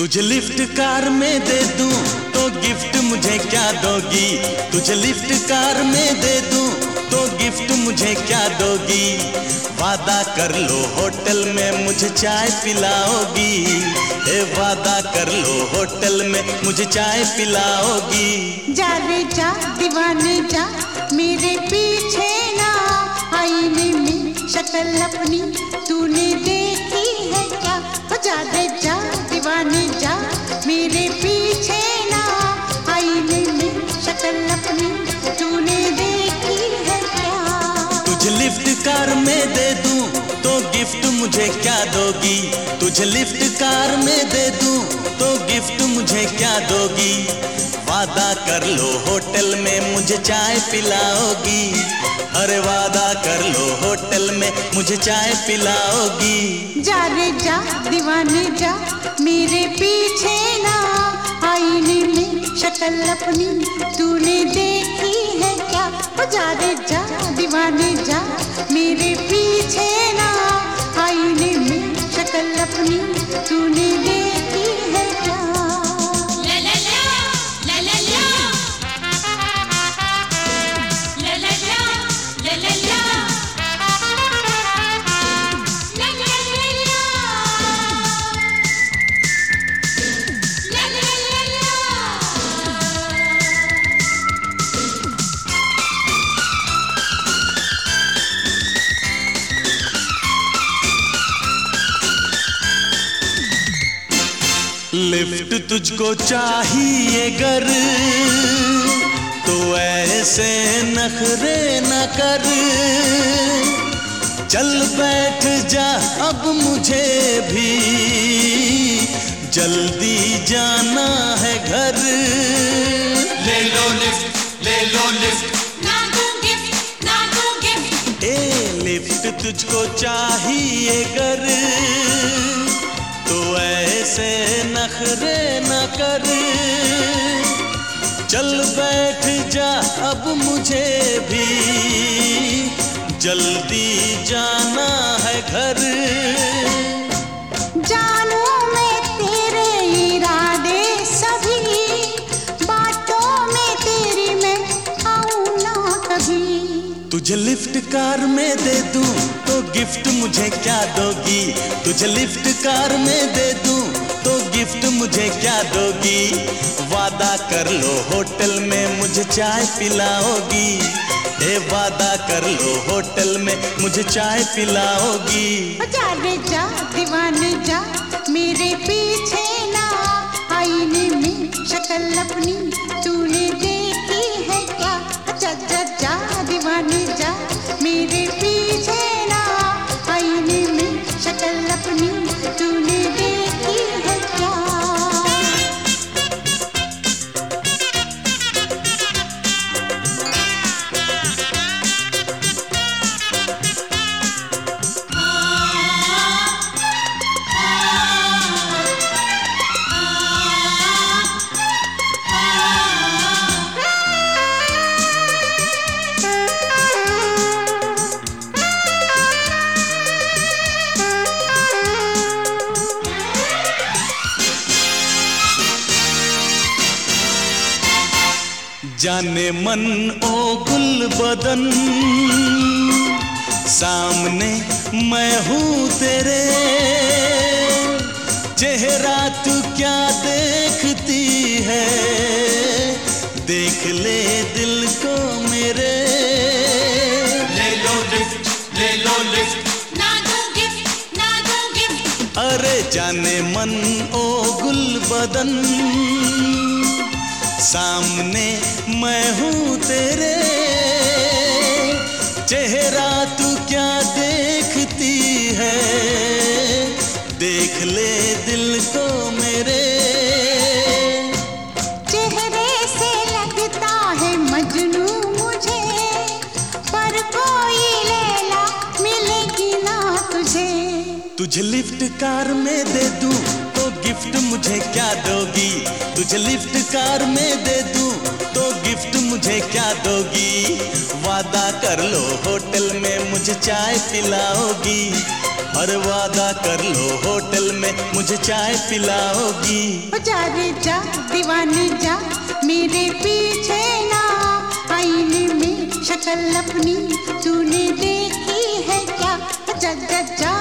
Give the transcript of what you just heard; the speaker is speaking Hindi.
तुझे लिफ्ट कार में दे दूं तो गिफ्ट मुझे क्या दोगी? तुझे लिफ्ट कार में दे दूं तो गिफ्ट मुझे क्या दोगी? वादा कर लो होटल में मुझे चाय पिलाओगी। ए वादा कर लो होटल में मुझे चाय पिलाओगी। जा रे जा दीवाने जा मेरे पीछे ना, आईने में शक्ल अपनी तूने देखी है क्या? जा रे जा दीवाने जा मेरे पीछे ना, आईने में शक्ल अपनी तूने देखी है क्या? तुझे लिफ्ट कार में दे दूं तो गिफ्ट मुझे क्या दोगी? तुझे लिफ्ट कार में दे दूं तो गिफ्ट मुझे क्या दोगी? वादा कर लो होटल में मुझे चाय पिलाओगी। अरे वादा कर लो होटल में मुझे चाय पिलाओगी। जा रे जा दीवाने जा मेरे पीछे ना, आईने में शक्ल अपनी तूने देखी है क्या? जा रे जा दीवाने जा मेरे पीछे ना, आईने में शक्ल अपनी तूने देखी है क्या? लिफ्ट तुझको चाहिए गर तो ऐसे नखरे न कर। चल बैठ जा अब मुझे भी जल्दी जाना है घर। ले लो लिफ्ट, ले लो लिफ्ट, ना दूं गिफ्ट, ना दूं गिफ्ट। ए लिफ्ट तुझको चाहिए गर तो ऐसे नखरे न कर। चल बैठ जा अब मुझे भी जल्दी जाना है घर। जानू मैं तेरे इरादे सभी, बातों में तेरी मैं आऊं ना कभी। तुझे लिफ्ट कार में दे दूं तो गिफ्ट मुझे क्या दोगी? तुझे लिफ्ट कार में दे दूं तो गिफ्ट मुझे क्या दोगी? वादा कर लो होटल में मुझे चाय पिलाओगी। ए वादा कर लो होटल में मुझे चाय पिलाओगी। जा रे जा दीवाने जा मेरे पीछे ना, आईने में शक्ल अपनी तूने देखी है क्या? जा जा जा दीवाने जा मेरे पीछे ना, आईने में शक्ल अपनी तूने देखी है क्या? जाने मन ओ गुल बदन सामने मैं हूँ तेरे। चेहरा तू क्या देखती है, देख ले दिल को मेरे। ले लो लिफ्ट, ले लो लिफ्ट, ना दूं गिफ्ट, ना दूं गिफ्ट। अरे जाने मन ओ गुल बदन सामने मैं हूँ तेरे। चेहरा तू क्या देखती है, देख ले दिल को मेरे। चेहरे से लगता है मजनू मुझे, पर कोई लैला मिलेगी ना तुझे। तुझे लिफ्ट कार में दे दूं तो गिफ्ट मुझे क्या दोगी? तुझे लिफ्ट कार में दे दूं तो गिफ्ट मुझे क्या दोगी? वादा कर लो होटल में मुझे मुझे चाय पिलाओगी, और वादा कर लो होटल में मुझे चाय पिलाओगी। जा रे जा दीवाने जा, मेरे पीछे ना, आईने में शक्ल अपनी तूने देखी है क्या? जा जा जा